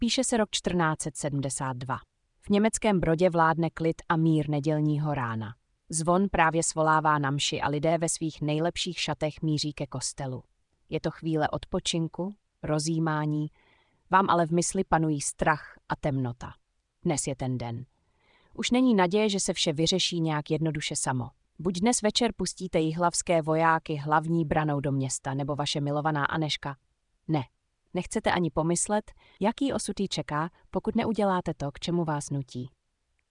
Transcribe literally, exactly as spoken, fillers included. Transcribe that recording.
Píše se rok čtrnáct set sedmdesát dva. V německém Brodě vládne klid a mír nedělního rána. Zvon právě svolává na mši a lidé ve svých nejlepších šatech míří ke kostelu. Je to chvíle odpočinku, rozjímání, vám ale v mysli panují strach a temnota. Dnes je ten den. Už není naděje, že se vše vyřeší nějak jednoduše samo. Buď dnes večer pustíte jihlavské vojáky hlavní branou do města, nebo vaše milovaná Aneška. Ne, nechcete ani pomyslet, jaký osud jí čeká, pokud neuděláte to, k čemu vás nutí.